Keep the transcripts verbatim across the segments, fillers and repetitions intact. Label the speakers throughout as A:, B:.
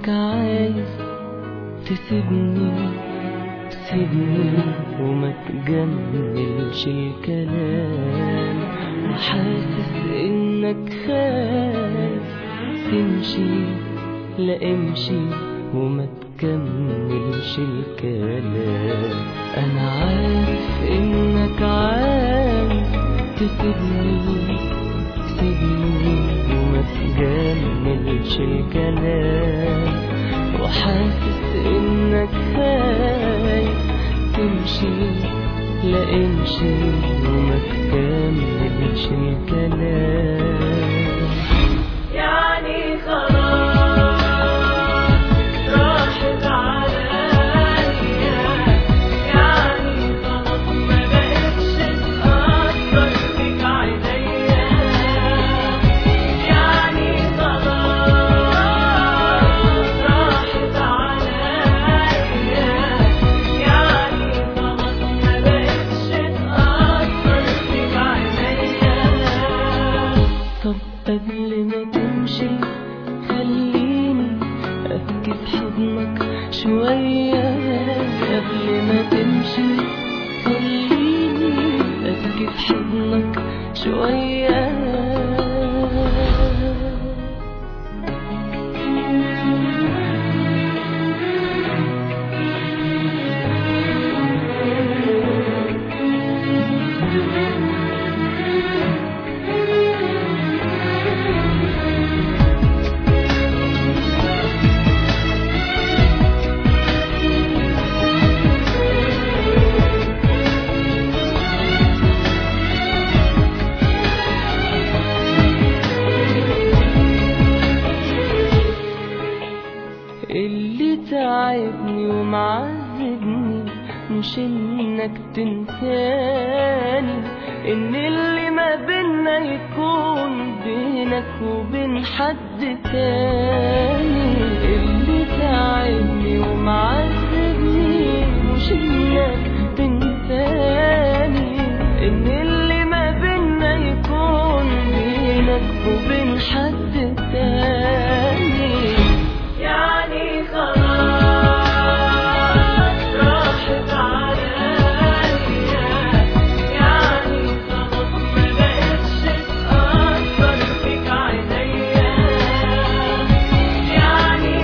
A: انك عايز تسيبني، سيبني وما تجملش الكلام، وحاسس انك خايف تمشي، لا امشي وما تكملش الكلام. انا عارف انك عايز تسيبني، سيبني وما تجملش الكلام، وحاسس انك خايف تمشي، لا امشي وما تكملش الكلام.
B: يعني خلاص راحت عليا، يعني خلاص ما بقتش تأثر فيك عينيا، يعني خلاص راحت عليا، يعني خلاص ما بقتش تأثر فيك عينيا.
A: طب قبل ما تمشي خليني أبكي في حضنك شوية، قبل ما تمشي خليني أبكي في حضنك شوية. اللي تعبني ومعذبني مش انك تنساني، ان اللي ما بينا يكون بينك وبين حد تاني. اللي تعبني ومعذبني مش انك تنساني، ان اللي ما بينا يكون بينك وبين حد تاني.
B: يعني خلاص راحت عليا، يعني خلاص ما بقتش تأثر فيك عينيا، يعني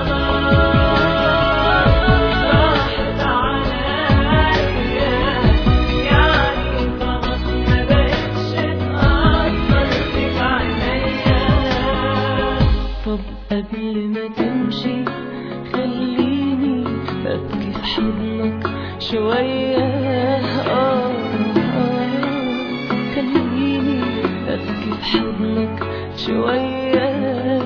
B: خلاص راحت عليا، يعني خلاص ما بقتش تأثر فيك عينيا.
A: طب قبل ما تمشي خليني أبكي في حضنك شوية، آه آه خليني أبكي في حضنك شوية.